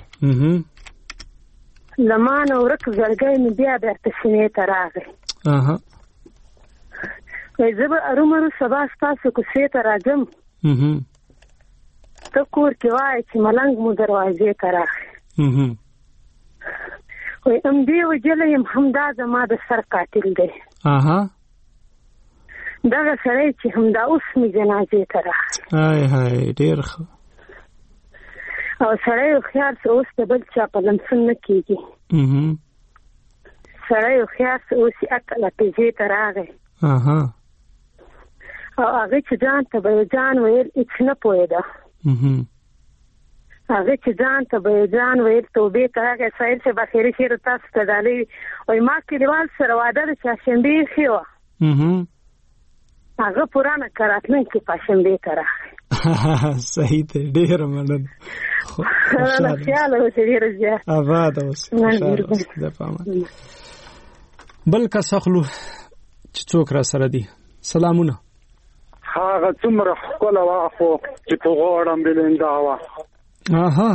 له ما نه ورک زړګی مې بیا بېرته سینې ته راغی. وایي زه به ارومرو سبا ستاسو کوڅې ته راځم. ته کور کې وایې چې ملنګ مو دروازې ته راغی. وایي همدې وجلی یم همدا زما د سر قاتل دی. دغه سړی چې همدا اوس مې جنازې ته راغی. هاي هاي ډېر ښه. او سړی هوښیار څه اوس د بل چا په لمسون نه کېږي. سړی هوښیار څه اوس یې عقل حافظې ته راغی. او هغه چې ځان ته به یې ځان ویل هېڅ نه پوهېده. هغه چې ځان ته به یې ځان ویل توبې ته راغی. سهیل صاحب اخري شعر تاسو ته ډالۍ وي. وایي ما کلیوال سره واده د چهارشنبې ایښې وه. هغه پورانه که راتلونکي پنجشنبې ته راغی. صحیح دی. ډېره مننه. خیاله اوسئ. ډېره زیات آباد اوسئ. بل کس اخلو چې څوک را سره دي. سلامونه. هغه څومره ښکله وه خو چې په غوړم بلنده وه. اها.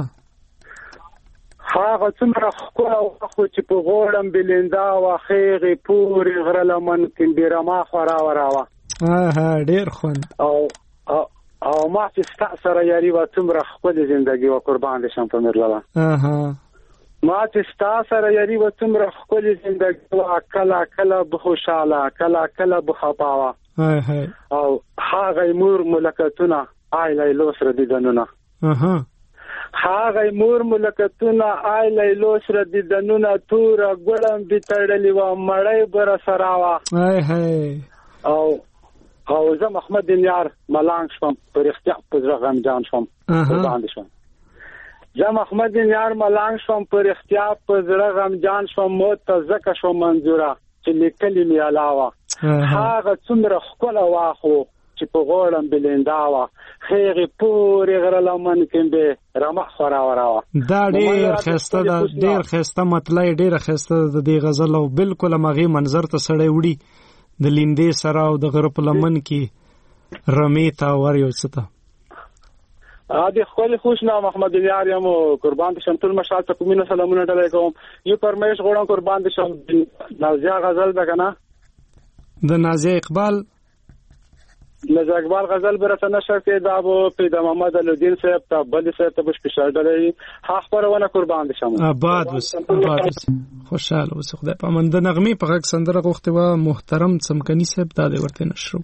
هغه څومره ښکله وه خو چې په غوړم بلنده وه. خیغې پورې غره لمن کندېرما خورا ورا وه. اها ډېر خوند. او او ما چې ستا سره یاري وه څومره ښکلې زندګي وه قربان دې شم په میرلاله ما چې ستا سره یاري وه څومره ښکلې زندګي وه کله کله به خوشحاله کله کله به خفا وه او هغه مور ملکتونه آی لیلو سره دیدنونه هغه مور ملکتونه آی لیلو سره دیدنونه توره ګوړم دې تړلې وه مړی به راسره وه او او زه محمد دینیار ملانګ شوم په رښتیا په زړه غمجان شوم قربان دې شم زه محمد دینیار ملانګ شوم په رښتیا په زړه غمجان شوم موت ته ځکه شوم منظوره چې لیکلې مې علاوه هغه څومره ښکله وه خو چې په غوړم بلندا وه هغې پورې غره لمن کې مې رمه خوراوره وه دا ډېر ښایسته ده ډېر ښایسته مطلع یې ډېره ښایسته ده د دې غزل او بالکل هماغې منظر ته سړی وړي د لیندې سره او د غره په لمن کې رمې ته ور یو څه ته ادي خپل خوشنا محمد یار یم قربان شم ټول مشال ته کومینه سلامونه ډالای کوم یو پرمیش غوړم قربان شم نازیه غزل ده کنه د نازیه اقبال نازیه اقبال غزل برته نشه کې دا بو پیدا محمد الدین صاحب ته بل صاحب ته بش پښه ډالای حق پرونه قربان شم آباد وس آباد خوشاله اوس خدای په من د نغمې په غږ سندره غوښته و محترم څمکني صاحب دا دې ورته نشرو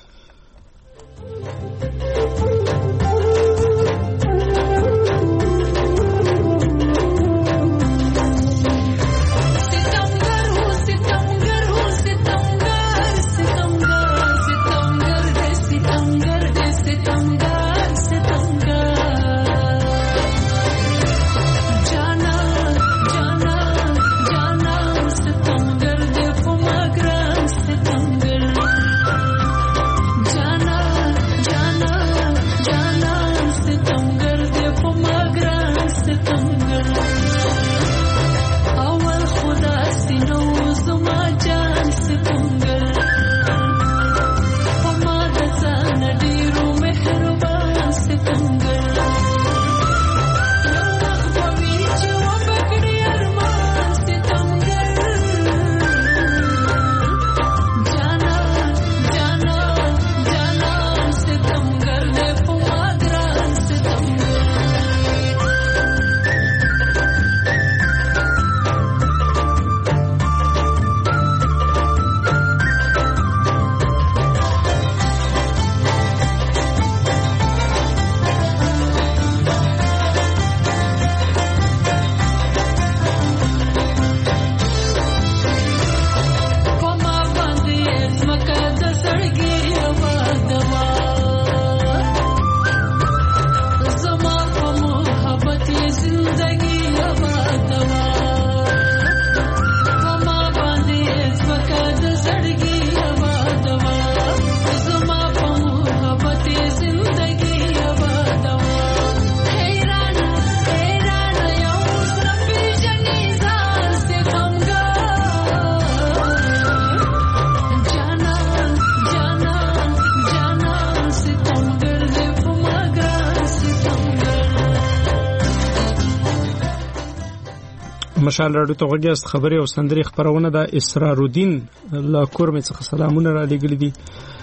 مشال راډیو ته غوږیاست خبري او سندري خبرونه د اسرار الدین لا کورمه څخه سلامونه را لګل دي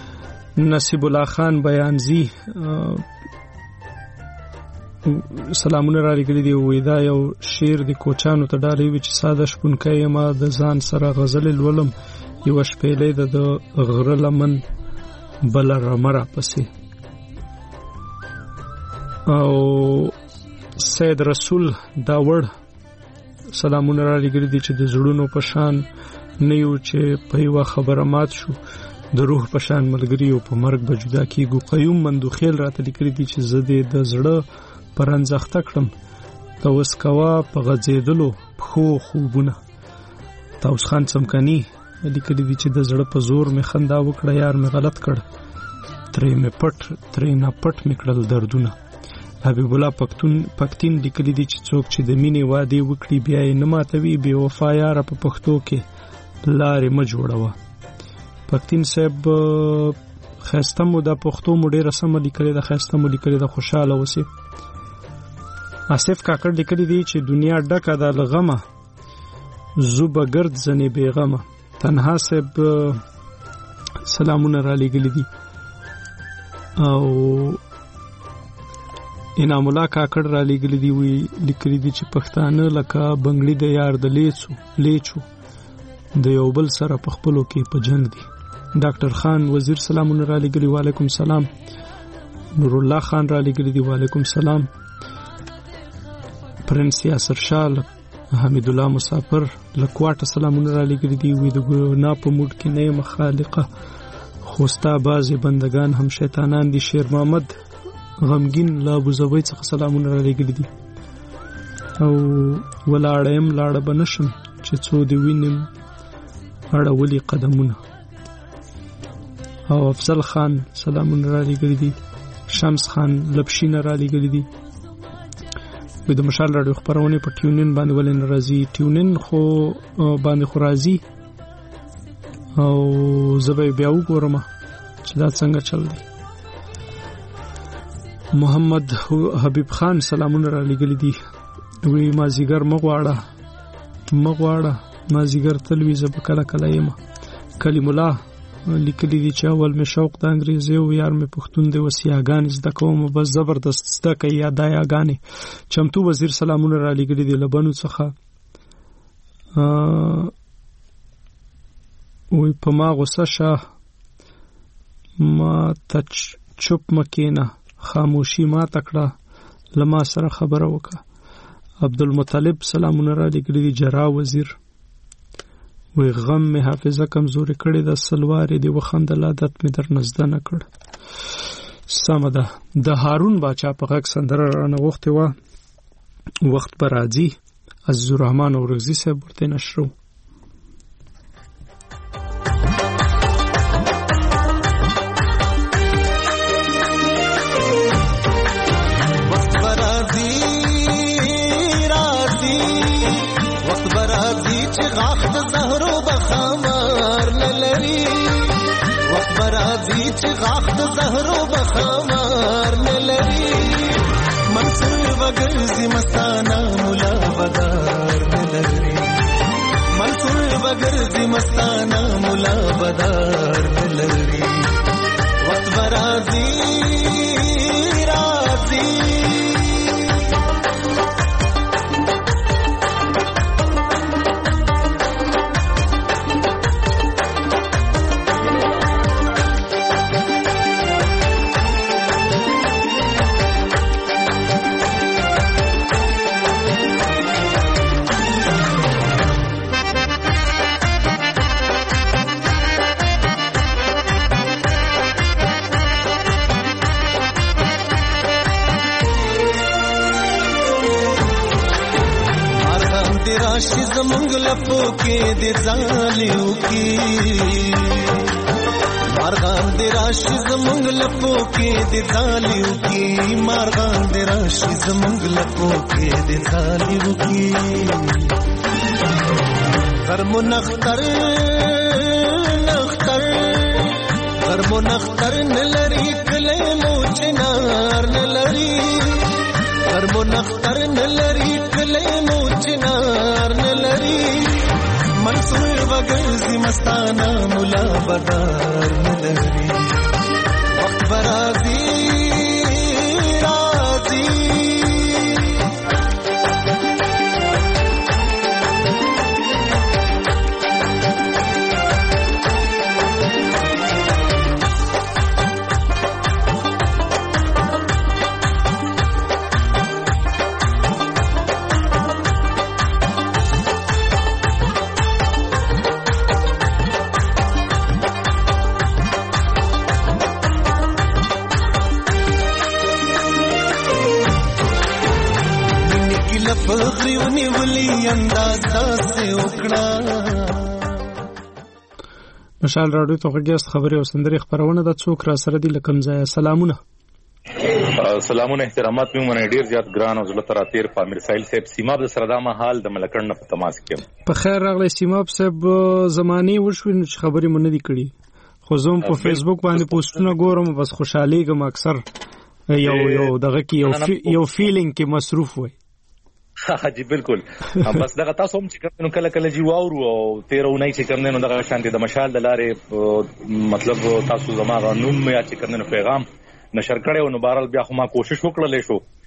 نصیب الله خان بیانزی سلامونه را لګل دي وې دا یو شعر د کوچانو ته ډالې وی چې ساده شپونکې ما د ځان سره غزل الولم یو شپېلې د غره لمن بل رمره پسې او سید رسول داوړ سلامونه را لګل دي چې د زړونو په شان نه یو چې په یو خبره مات شو د روح په شان ملګری او په مرګ به جدا کیږو قیوم مندوخیل راته لیکلي دي چې زده د زړه پرنځخته کړم توس کوا په غځېدلو خو خوبونه تاوس خان څمکني لیکلي دي چې د زړه په زور می خندا وکړه یار می غلط کړ ترې می پټ ترې نه پټ می کړل دردونه حبیب الله پختون پختین لیکلي دي چې څوک چې د مینې وعده وکړي بیا یې نه ماتوي بے وفا یار په پښتو کې لارې م جوړوه پختین صاحب خسته مو د پښتو مو ډېر سم لیکلي د خسته مو لیکلي د خوشاله وسی اسف کاکړ لیکلي دي چې دنیا ډکه د لغمه زوبه ګرد زنی بیغمه تنها صاحب سلامونه را لګلي دي او انعام الله کاکړ را لګل دی وی لیکلي دي چې پښتانه لکه بنگړي د یار د لیچو لیچو د یو بل سره په خپلو کې په جنگ دي. ډاکټر خان وزیر سلامونه را لګلی وعلیکم سلام. نور الله خان را لګلی دی وعلیکم سلام. پرنس یاسر شاه حمید الله مسافر لکواټه سلامونه را لګلی دی وی د ګنا په موډ کې نه مخالقه خوستا بازي بندگان هم شیطانان دي. شیر محمد غمگین لا ابوظبي څخه سلامونه را لګلی دي او ولاړم لاړه بنشم چې څو دی وینم اړولي قدمونه. او افضل خان سلامونه را لګلی دي. شمس خان لبشینه را لګلی دي. د مشال رادیو خبرونه په ټیونین باندې ولې ناراضي ټیونین خو باندې خو راضي او زبې بیا وګورم چې دا څنګه چل دی. محمد حبیب خان سلامونه را لګلی دي وی مازیګر مغواړه مغواړه مازیګر تلوي زب کله کله یم. کلیم الله لیکلی دي چې اول می شوق د انګریزي او یار می پښتون دی وسیاګان زده کوم بس زبردست زده کوي یا دایاګانی. چمتو وزیر سلامونه را لګلی دي لبنو څخه وی په ما غوسه شه ما تچ چوپ مکینه خاموشي ما تکړه لما سره خبره وکړه. عبدالمطلب سلامونه را لګلی دي جرا وزیر وی غم می حافظه کمزوري کړي د سلوارې دی وخندل عادت می در نزده نه کړ. سمه ده د هارون باچا په غږ سندره رانه وخت و وخت پر راځي عزیز الرحمن اورغزي صاحب ورته نشرو. چې غاخ د زهرو بخمار نه لري منصور وګرځي مستانه مولا بدار نه لري منصور وګرځي مستانه مولا بدار نه لري وخت برازي راځي راشي زمونږ لپو کې د ځالیو کې مارغان د راشي زمونږ لپو کې د ځالیو کې مارغان د راشي زمونږ لپو کې د ځالیو کې غرمو نختر نختر غرمو نختر نلري کله مو چنار نلري غرمو نختر نلري کله مو چنار نلري منصور وګرځي مستانه مولا بدار نلري وخت برازي راځي فغریونی ولی اندازه سے وکړه. مشال راډیو ته غږیاست خبري او سندري خبرونه د څوک را سره دي لکم ځای. سلامونه سلامونه احترامات مې مونږ ډیر زیات ګران او زړه تر اتیر پامیر سایل صاحب سیماب د سردامه حال د ملکړ نه په تماس کې په خیر راغلی. سیماب صاحب زماني وشوي چې خبري مونږ نه دي کړي خو زوم په فیسبوک باندې پوسټونه ګورم بس خوشحالي کوم اکثر یو یو دغه کې یو یو فیلینګ کې مصروف وای. جی بالکل بس دغه تاسو هم چې کوم کله کله جی واورو او تیرو نه چې کوم نه دغه شانتي د مشال د لارې مطلب تاسو زما غنوم یا چې کوم پیغام نشر کړو نو بهرال بیا خو ما کوشش وکړلې شو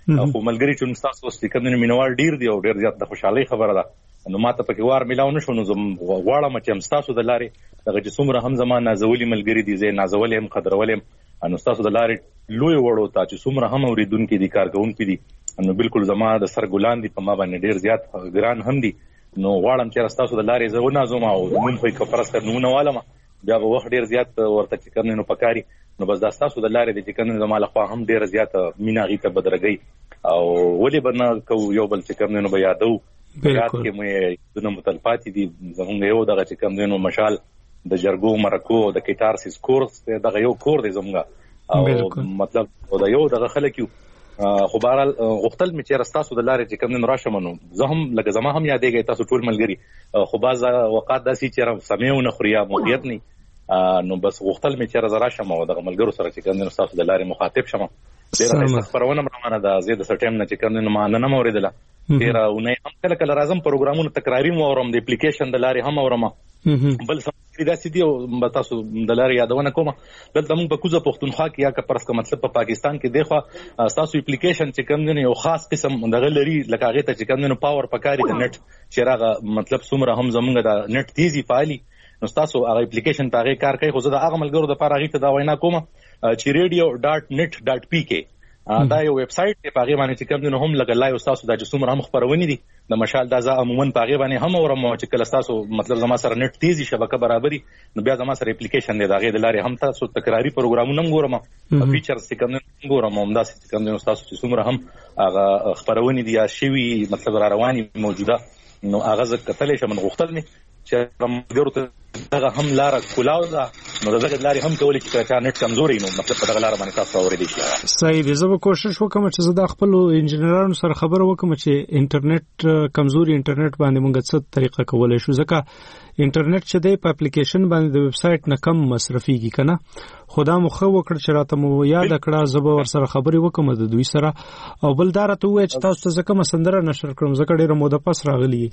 خو ملګری چې تاسو اوس کوم نه مینوال ډیر دی او ډیر زیات د خوشحالي خبره ده نو ماته پکې وار ملاو نشو نو زم غواړم چې تاسو د لارې دغه چې څومره هم زما نازولي ملګری دي زه نازولې هم قدرولې هم نو تاسو د لارې لوی وړو ته چې څومره هم اوریدونکو دي کارکونکو دي نو بالکل زما د سر ګلان دي په ما باندې ډیر زیات ګران هم دي نو غواړم چې تاسو د لارې زه ونازوم او مونږ په کفرس نمونه والم بیا به وخت ډیر زیات ورته چې کوم نو پکاري نو بس دا تاسو د لارې د چې کوم زما له خوا هم ډیر زیات مینا غي ته بدرګي او ولې بنا کو یو بل چې کوم نو بیا یادو یاد کې مې د متلفات دي زموږ یو دغه چې کوم نو مشال د جرګو مرکو د کیټار سیس کورس دغه یو کور دی زموږ او مطلب دا یو دغه خلک یو خو بهرحال غوښتل مې چې تاسو د لارې چې کوم نن راشم نو زه هم لکه زما هم یادېږي تاسو ټول ملګري خو بعض اوقات داسې چې سمې ونه خوري یا موقعیت نه نو بس غوښتل مې چې زه راشم او دغه ملګرو سره چې کوم نن تاسو د لارې مخاطب شم ډېره خبرونه روانه ده زه د سټیم نه چې کوم نن ما نه اوریدله ډېره اونۍ هم کله کله راځم پروګرامونه تکراري مو اورم د اپلیکیشن د لارې هم اورم بل څه داسې دي او تاسو د لارې یادونه کوم دلته موږ په کوزه پښتونخوا کې یا که پرس کا مطلب په پاکستان کې دیخوا تاسو اپلیکیشن چې کوم نه یو خاص قسم دغه لري لکه هغه ته چې کوم نه پاور پکاري د نت چې راغه مطلب څومره هم زمونږ د نت تیزی فعالي نو تاسو هغه اپلیکیشن په هغه کار کوي خو زه د هغه ملګرو د لپاره هغه ته دا وینا کوم چې ریډیو ډاټ نت ډاټ پی کې دا یو ویب سټ دی په هغه باندې چې کوم نه هم لګا لایو تاسو د څومره هم خبرونه دي د مشال دا ز عموما په هغه باندې هم اورم چې کله تاسو مطلب زما سره نت تیزی شبکه برابرۍ نو بیا زما سره اپلیکیشن دی دا غي د لارې هم تاسو تکراری پروګرامونه هم ګورم فیچرز چې کوم نه ګورم هم دا چې کوم نه تاسو چې څومره هم هغه خبرونه دي یا شوی مطلب را رواني موجوده نو هغه ز کتلې شمن غوښتل می چې موږ ته دغه هم لار کولاو ده نو دغه لارې هم کولې چې چا نت کمزوري نو مطلب په دغه لار باندې تاسو اورېدی شي صحیح دی زه به کوشش وکم چې زه د خپل انجنیرانو سره خبرو وکم چې انټرنیټ کمزوري انټرنیټ باندې موږ څه طریقه کولای شو ځکه انټرنیټ چې دی په اپلیکیشن باندې د ویب سټ نه کم مصرفيږي کنه خدا مخه وکړ چې راته مو یاد کړه زه به ور سره خبرې وکم د دوی سره او بل دار ته وای چې تاسو ته ځکه مسندره نشر کړم ځکه ډیره موده پس راغلی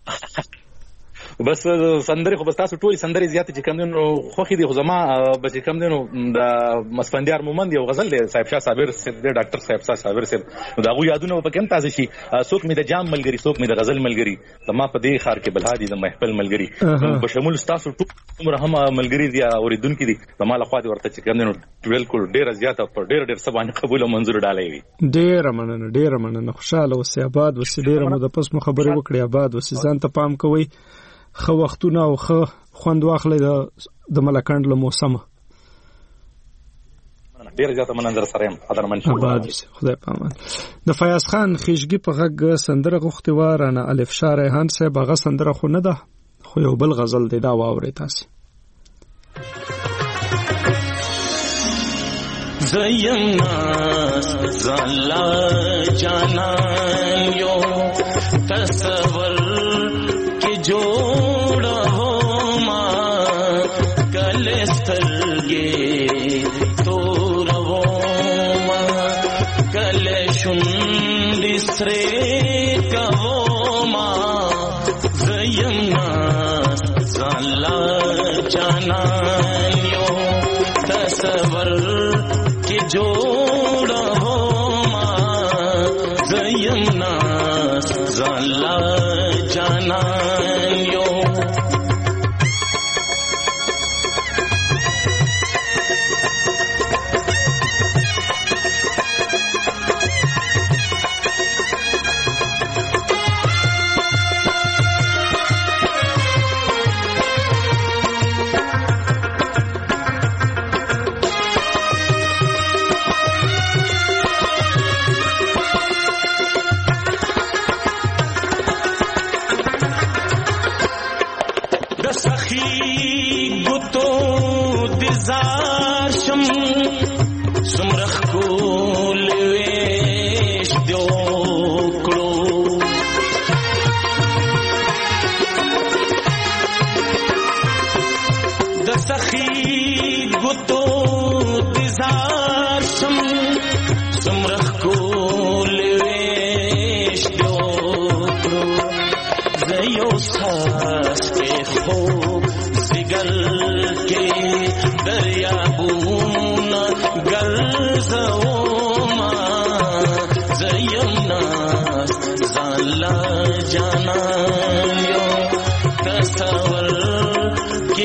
بس سندري خو بس تاسو ټول سندري زیات چې کوم نو خوخي دي خو زما بس کوم نو د مسپندیار مومند یو غزل دی صاحب شاه صابر صاحب دی ډاکټر صاحب شاه صابر صاحب نو دا غو یادونه په کوم تاسو شي څوک می د جام ملګری څوک می د غزل ملګری زما په دې خار کې بلهادي د محفل ملګری په شمول تاسو ټول عمر هم ملګری دي اوریدونکو دي زما له خوا دي ورته چې کوم نو بالکل ډیر زیات په ډیر ډیر سبانه قبول او منزور ډالې وي ډیر مننه ډیر مننه خوشاله اوسې آباد اوسې ډیر مو د پس مو خبرې وکړې آباد اوسې ځان ته پام کوئ خو وختونه او خو خوند واخلې د د ملکند له موسمه ډیر زیاته منندر سره هم قدرمن شو آباد خدای پامان د فیاض خان خیشګي په غږ سندره غوښتي واره نه الف شاه ریحان صاحب هغه سندره خو نه ده خو یو بل غزل دی دا واوري تاسو زینا زلا جانا یو تصور جوڑا ہو ماں کل سترگے تو رو ماں کل شنڈی سرے کا وہ ماں زینا زالا جانا یو تصور کے جوڑا ہو ماں زینا زالا جانا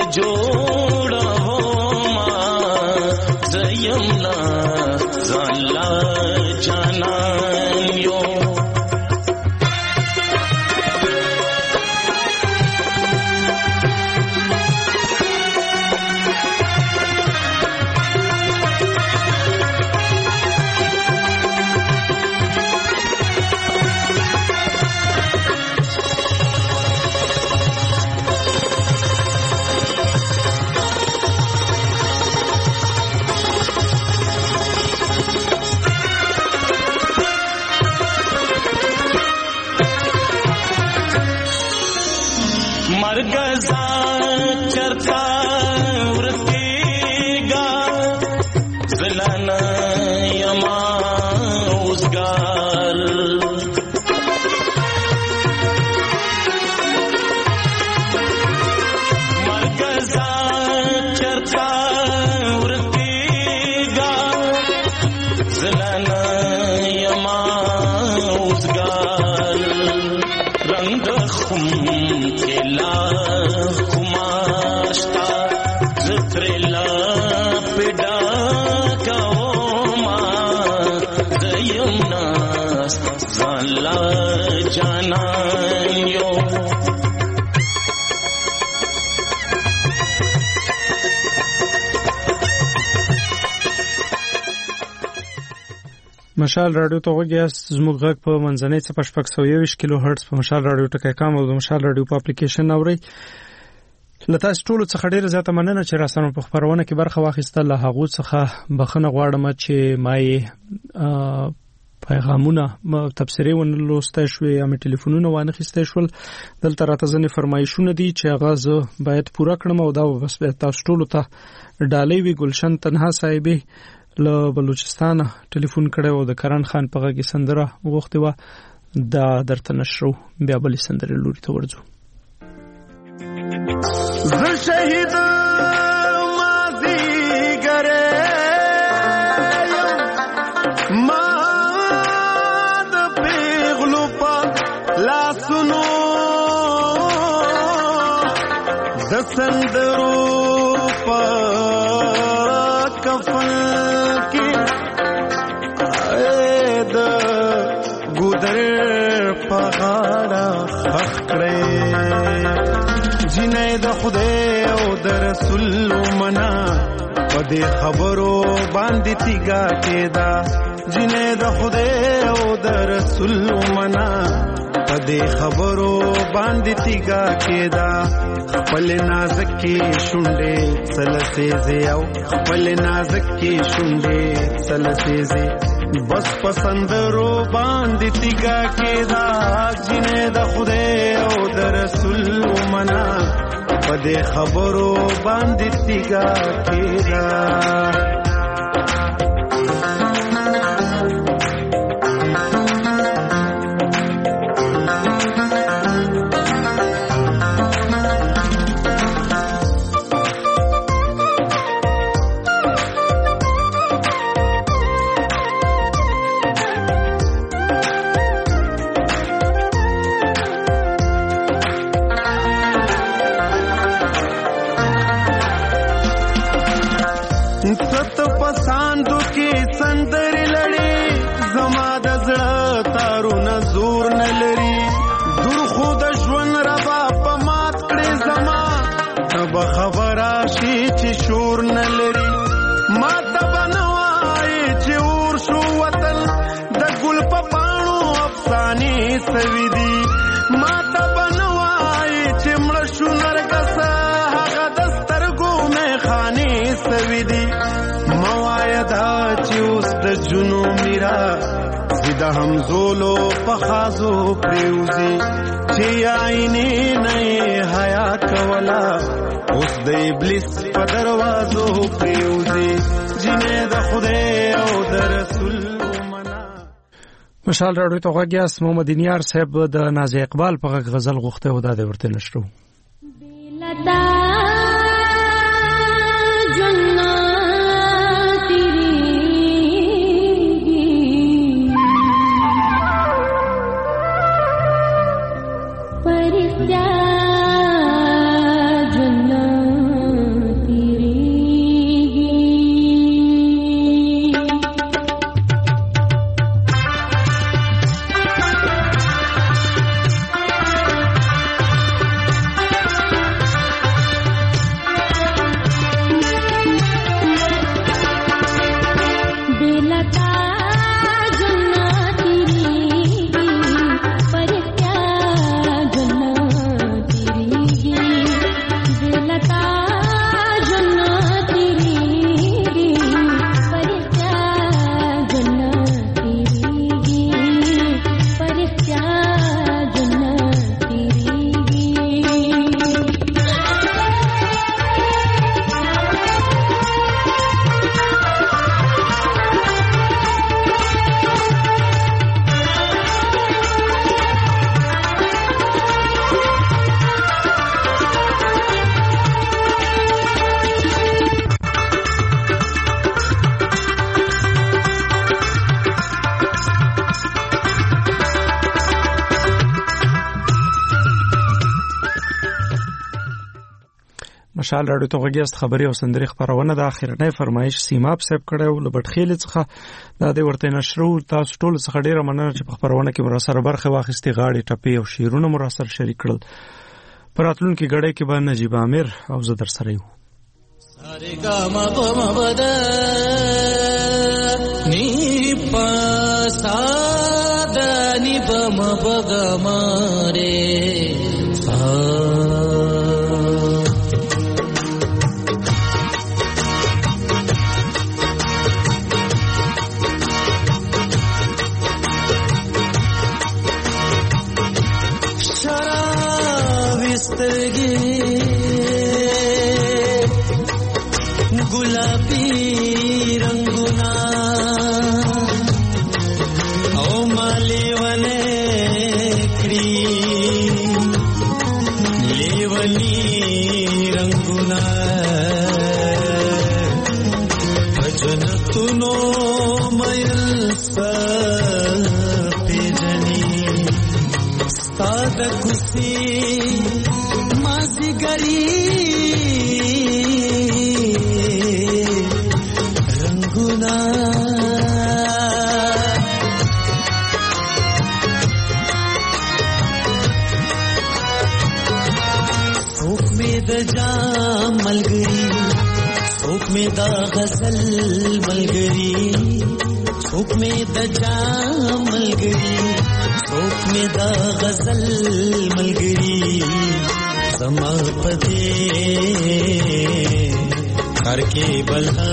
مشال رادیو ته وګیاست زموږ غږ په منځنۍ څپه شپږ سوه یوویشت کیلو هرتز په مشال رادیو ټکی کام او د مشال رادیو په اپلیکیشن اورئ. له تاسو ټولو څخه ډیره زیاته مننه چې راسره په خبرونه کې برخه واخیسته. له هغو څخه بخښنه غواړم چې ما یې پیغامونه تبصرې ونه لوستای شوې یا مې ټلیفونونه وانه خیستی شول. دلته راته ځینې فرمایشونه دي چې هغه زه باید پوره کړم او دا بس تاسو ټولو ته ډالۍ وي. ګلشن تنها صاحبې له بلوچستان ټلیفون کړی او د کرن خان په غږ سندره وغوښتې وه. دا درته نشرو بیا بلې سندرې لوري ته ورځو. زه شهید مازدیګری یم ما د پیغلو په لاسونو د سندرو په کفن کې د ګودر په غاړه خښ کړی جنې د خدای او د رسول منا په دې خبرو باندې تیګا کېدا جنې د خدای او د رسول منا په دې خبرو باندې تیګا کېدا خپل نازکې شونډې سلسېزې او خپل نازکې شونډې سلسېزې بس پسندرو باندې تیګا کېدا جنې د خدای او د رسول منا په دې خبرو باندې تیګا کېدا. ست پساندو کې سندر لړې زما د زړه تارونه زور نه لري دور خو د ژوند ربا په مات کړې زما تب خبره شي چې شور نه لري ما تب نه وایي چې اور شو وطن د ګل په پاڼو افسانې سوي دي ما تب نه وایي چې مړه شو نرګسه هغه د سترګو میخانې سوي دي موایدا چې اوس د جنو میرا زیده هم زولو پخازو پریوزی چې آئینی نئی حیا کولا اوس د ابلیس په دروازو پریوزی جنې د خدای او د رسول منا. مشال راډیو ته غوږیاست. محمد انیار صاحب د نازي اقبال په غږ غزل غوښته و دا د ورته نشرو. परित्या जुन्ना مشال راډیو ته غږیاست خبري او سندري خبرونه د اخرنۍ فرمایش سیماب صاحب کړو لبټخیل څخه دا د ورته نشرو تاسو ټول څخه ډیره مننه چې په خبرونه کې مرسته برخه واخیستي غاړي ټپي او شیرونه مرسته شریک کړل پراتلون کې غړې کې باندې نجیب عامر او زه در سره یو سارے گا ما ما بد نی پا سا د نی بم بغ مارے سا गुलाबी रंगुना ओ मालेवने क्री लेवनी रंगुना भजन तुनो मयल पेजनी साद खुशी माजी गरी मलगरी सोप में दा गजल मलगरी सोप में दा जा मलगरी सोप में दा गजल मलगरी समा पदे करके बला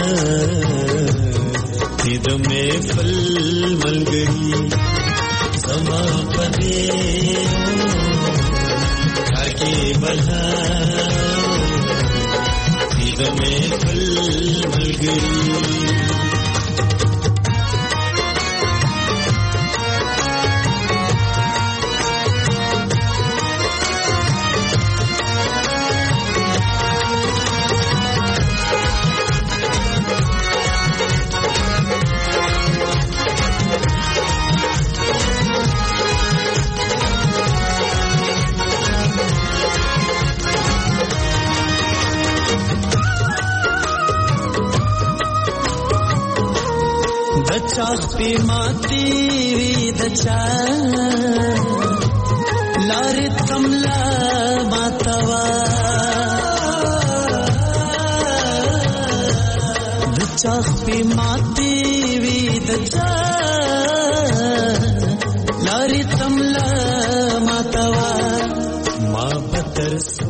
तिद में फल मलगरी समा पदे करके बला में फल मलगरी चाख पे माती दचा लारे तमला मातवा चाख पे माती दचा लारे तमला मातवा माँ बतर